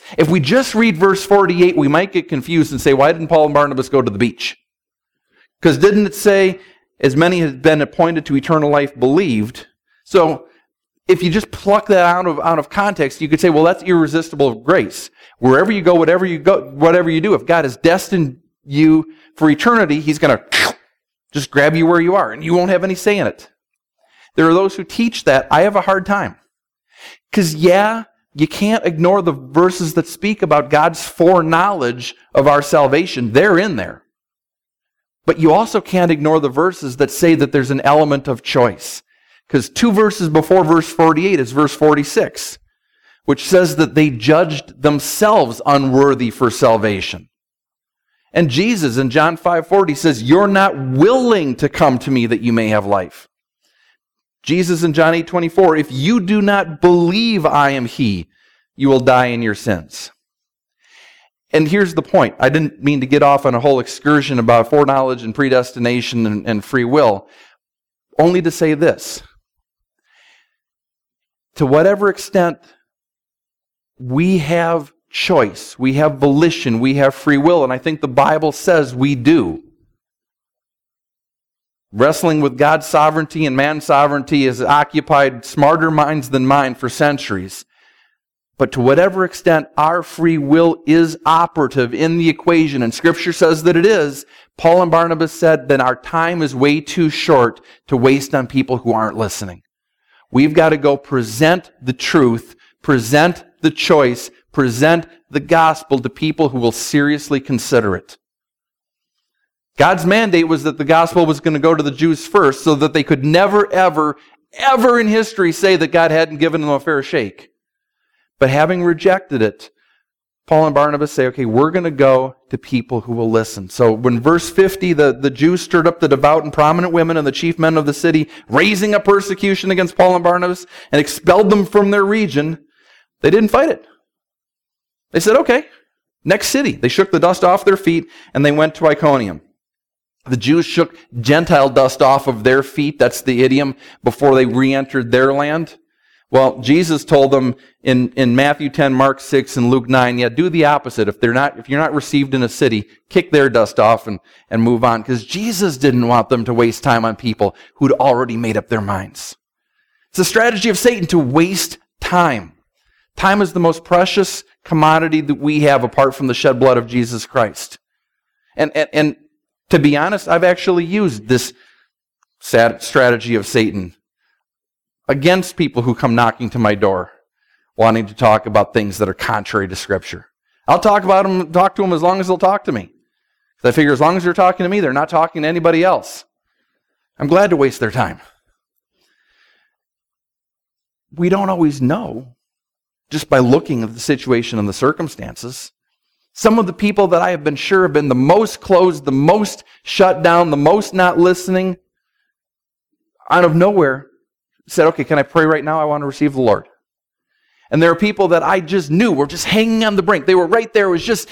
If we just read verse 48, we might get confused and say, why didn't Paul and Barnabas go to the beach? Because didn't it say, as many have been appointed to eternal life believed? So if you just pluck that out of context, you could say, well, that's irresistible grace. Wherever you go, whatever you do, if God has destined you for eternity, He's going to just grab you where you are, and you won't have any say in it. There are those who teach that. I have a hard time. Because, you can't ignore the verses that speak about God's foreknowledge of our salvation. They're in there. But you also can't ignore the verses that say that there's an element of choice. Because 2 verses before verse 48 is verse 46, which says that they judged themselves unworthy for salvation. And Jesus in John 5:40 says, you're not willing to come to me that you may have life. Jesus in John 8:24, if you do not believe I am He, you will die in your sins. And here's the point. I didn't mean to get off on a whole excursion about foreknowledge and predestination and free will, only to say this. To whatever extent we have choice, we have volition, we have free will, and I think the Bible says we do. Wrestling with God's sovereignty and man's sovereignty has occupied smarter minds than mine for centuries. But to whatever extent our free will is operative in the equation, and Scripture says that it is, Paul and Barnabas said that our time is way too short to waste on people who aren't listening. We've got to go present the truth, present the choice, present the gospel to people who will seriously consider it. God's mandate was that the gospel was going to go to the Jews first so that they could never, ever, ever in history say that God hadn't given them a fair shake. But having rejected it, Paul and Barnabas say, okay, we're going to go to people who will listen. So when verse 50, the Jews stirred up the devout and prominent women and the chief men of the city, raising up persecution against Paul and Barnabas and expelled them from their region, they didn't fight it. They said, okay, next city. They shook the dust off their feet and they went to Iconium. The Jews shook Gentile dust off of their feet. That's the idiom before they re-entered their land. Well, Jesus told them in Matthew 10, Mark 6, and Luke 9, do the opposite. If you're not received in a city, kick their dust off and move on. Because Jesus didn't want them to waste time on people who'd already made up their minds. It's a strategy of Satan to waste time. Time is the most precious commodity that we have apart from the shed blood of Jesus Christ. And to be honest, I've actually used this sad strategy of Satan against people who come knocking to my door wanting to talk about things that are contrary to Scripture. I'll talk to them as long as they'll talk to me. Because I figure as long as they're talking to me, they're not talking to anybody else. I'm glad to waste their time. We don't always know just by looking at the situation and the circumstances. Some of the people that I have been sure have been the most closed, the most shut down, the most not listening, out of nowhere said, okay, can I pray right now? I want to receive the Lord. And there are people that I just knew were just hanging on the brink. They were right there.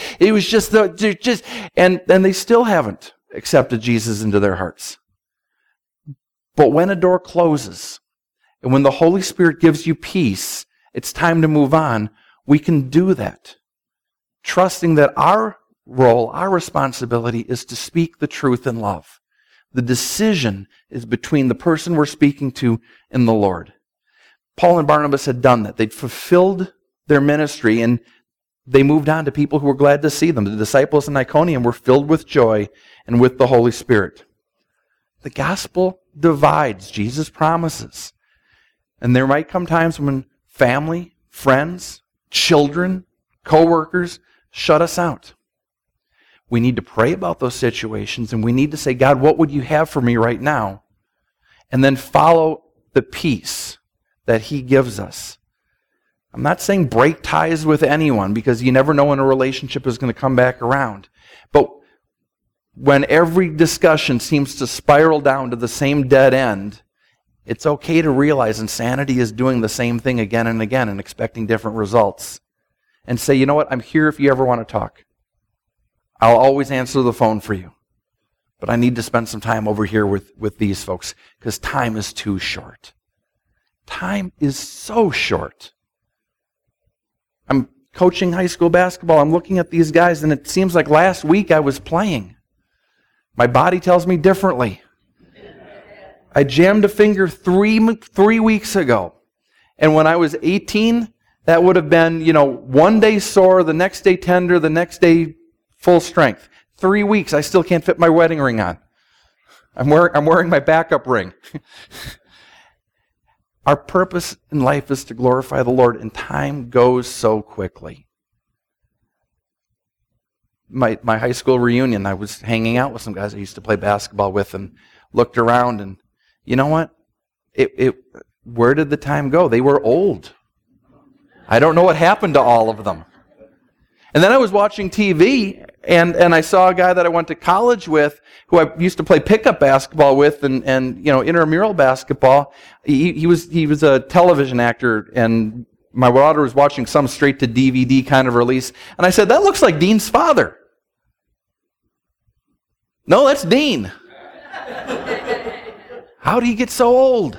And they still haven't accepted Jesus into their hearts. But when a door closes, and when the Holy Spirit gives you peace, it's time to move on, we can do that. Trusting that our role, our responsibility is to speak the truth in love. The decision is between the person we're speaking to and the Lord. Paul and Barnabas had done that. They'd fulfilled their ministry and they moved on to people who were glad to see them. The disciples in Iconium were filled with joy and with the Holy Spirit. The gospel divides, Jesus promises. And there might come times when family, friends, children, co-workers shut us out. We need to pray about those situations and we need to say, God, what would you have for me right now? And then follow the peace that He gives us. I'm not saying break ties with anyone because you never know when a relationship is going to come back around. But when every discussion seems to spiral down to the same dead end, it's okay to realize insanity is doing the same thing again and again and expecting different results. And say, you know what, I'm here if you ever want to talk. I'll always answer the phone for you. But I need to spend some time over here with these folks because time is too short. Time is so short. I'm coaching high school basketball, I'm looking at these guys, and it seems like last week I was playing. My body tells me differently. I jammed a finger three weeks ago. And when I was 18, that would have been, one day sore, the next day tender, the next day full strength. 3 weeks, I still can't fit my wedding ring on. I'm wearing my backup ring. Our purpose in life is to glorify the Lord, and time goes so quickly. My high school reunion, I was hanging out with some guys I used to play basketball with, and looked around, and you know what? Where did the time go? They were old. I don't know what happened to all of them. And then I was watching TV, and I saw a guy that I went to college with, who I used to play pickup basketball with, and intramural basketball. He was a television actor, and my daughter was watching some straight to DVD kind of release, and I said, "That looks like Dean's father." "No, that's Dean." How did he get so old?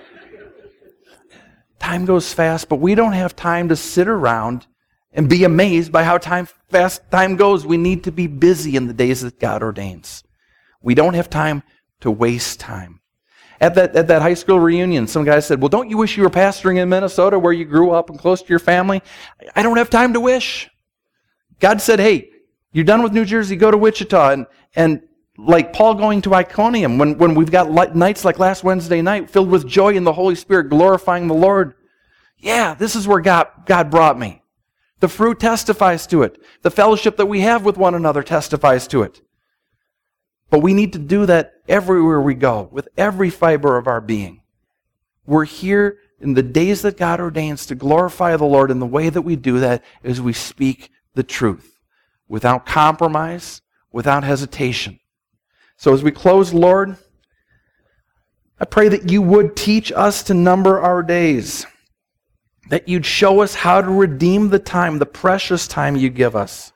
Time goes fast, but we don't have time to sit around and be amazed by how fast time goes. We need to be busy in the days that God ordains. We don't have time to waste time. At that high school reunion, some guy said, "Well, don't you wish you were pastoring in Minnesota where you grew up and close to your family?" I don't have time to wish. God said, "Hey, you're done with New Jersey, go to Wichita." And like Paul going to Iconium, when we've got nights like last Wednesday night filled with joy in the Holy Spirit, glorifying the Lord. Yeah, this is where God brought me. The fruit testifies to it. The fellowship that we have with one another testifies to it. But we need to do that everywhere we go, with every fiber of our being. We're here in the days that God ordains to glorify the Lord, and the way that we do that is we speak the truth, without compromise, without hesitation. So as we close, Lord, I pray that you would teach us to number our days, that you'd show us how to redeem the time, the precious time you give us.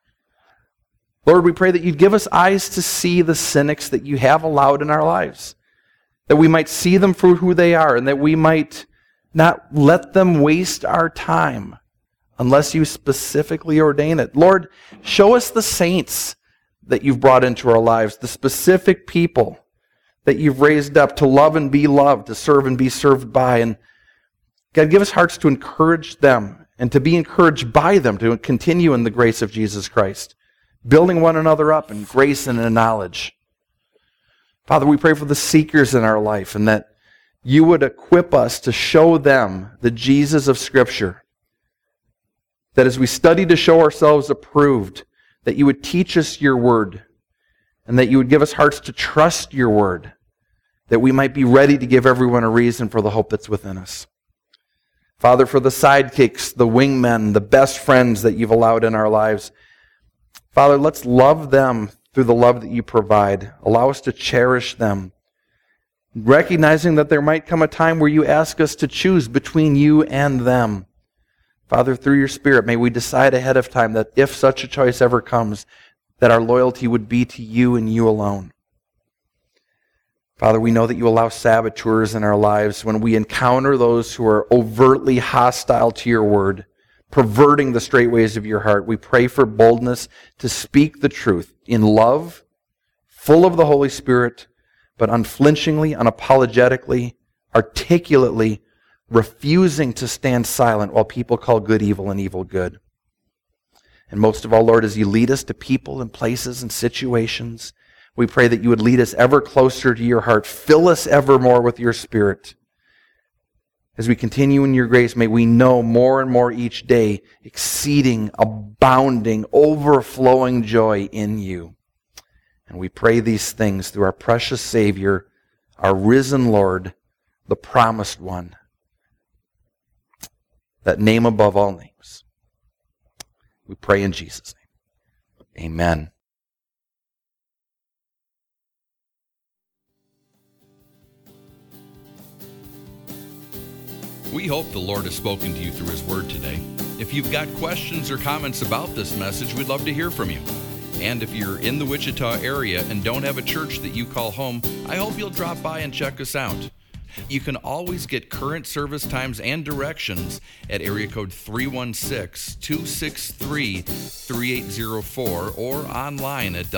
Lord, we pray that you'd give us eyes to see the cynics that you have allowed in our lives, that we might see them for who they are, and that we might not let them waste our time unless you specifically ordain it. Lord, show us the saints that you've brought into our lives, the specific people that you've raised up to love and be loved, to serve and be served by. And God, give us hearts to encourage them and to be encouraged by them, to continue in the grace of Jesus Christ, building one another up in grace and in knowledge. Father, we pray for the seekers in our life, and that you would equip us to show them the Jesus of Scripture. That as we study to show ourselves approved, that you would teach us your word, and that you would give us hearts to trust your word, that we might be ready to give everyone a reason for the hope that's within us. Father, for the sidekicks, the wingmen, the best friends that you've allowed in our lives, Father, let's love them through the love that you provide. Allow us to cherish them, recognizing that there might come a time where you ask us to choose between you and them. Father, through your Spirit, may we decide ahead of time that if such a choice ever comes, that our loyalty would be to you and you alone. Father, we know that you allow saboteurs in our lives when we encounter those who are overtly hostile to your word, perverting the straight ways of your heart. We pray for boldness to speak the truth in love, full of the Holy Spirit, but unflinchingly, unapologetically, articulately, refusing to stand silent while people call good evil and evil good. And most of all, Lord, as you lead us to people and places and situations, we pray that you would lead us ever closer to your heart. Fill us ever more with your Spirit. As we continue in your grace, may we know more and more each day exceeding, abounding, overflowing joy in you. And we pray these things through our precious Savior, our risen Lord, the promised one, that name above all names. We pray in Jesus' name. Amen. We hope the Lord has spoken to you through His Word today. If you've got questions or comments about this message, we'd love to hear from you. And if you're in the Wichita area and don't have a church that you call home, I hope you'll drop by and check us out. You can always get current service times and directions at area code 316-263-3804 or online at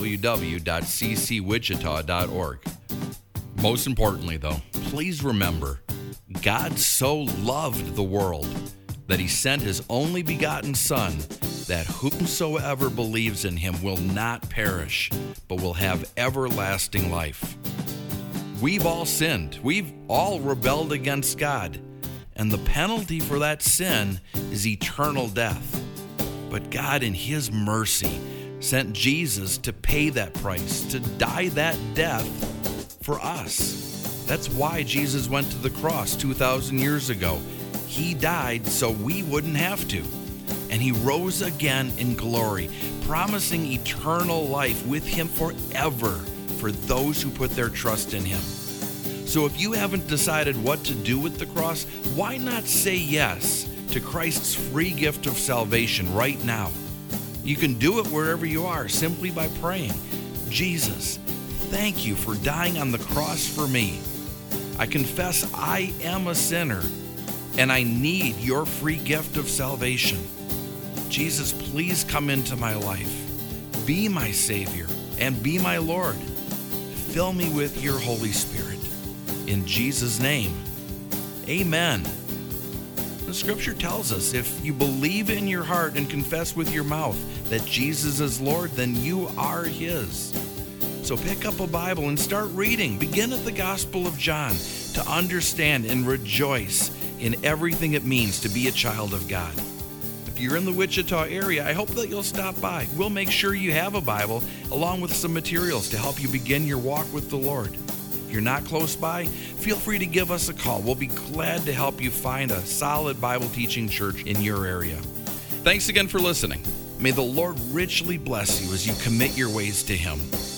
www.ccwichita.org. Most importantly, though, please remember, God so loved the world that he sent his only begotten Son, that whomsoever believes in him will not perish, but will have everlasting life. We've all sinned. We've all rebelled against God. And the penalty for that sin is eternal death. But God, in his mercy, sent Jesus to pay that price, to die that death for us. That's why Jesus went to the cross 2,000 years ago. He died so we wouldn't have to. And he rose again in glory, promising eternal life with him forever for those who put their trust in him. So if you haven't decided what to do with the cross, why not say yes to Christ's free gift of salvation right now? You can do it wherever you are simply by praying, Jesus, thank you for dying on the cross for me. I confess I am a sinner and I need your free gift of salvation. Jesus, please come into my life. Be my Savior and be my Lord. Fill me with your Holy Spirit. In Jesus' name, amen. The scripture tells us if you believe in your heart and confess with your mouth that Jesus is Lord, then you are his. So pick up a Bible and start reading. Begin at the Gospel of John to understand and rejoice in everything it means to be a child of God. If you're in the Wichita area, I hope that you'll stop by. We'll make sure you have a Bible along with some materials to help you begin your walk with the Lord. If you're not close by, feel free to give us a call. We'll be glad to help you find a solid Bible teaching church in your area. Thanks again for listening. May the Lord richly bless you as you commit your ways to him.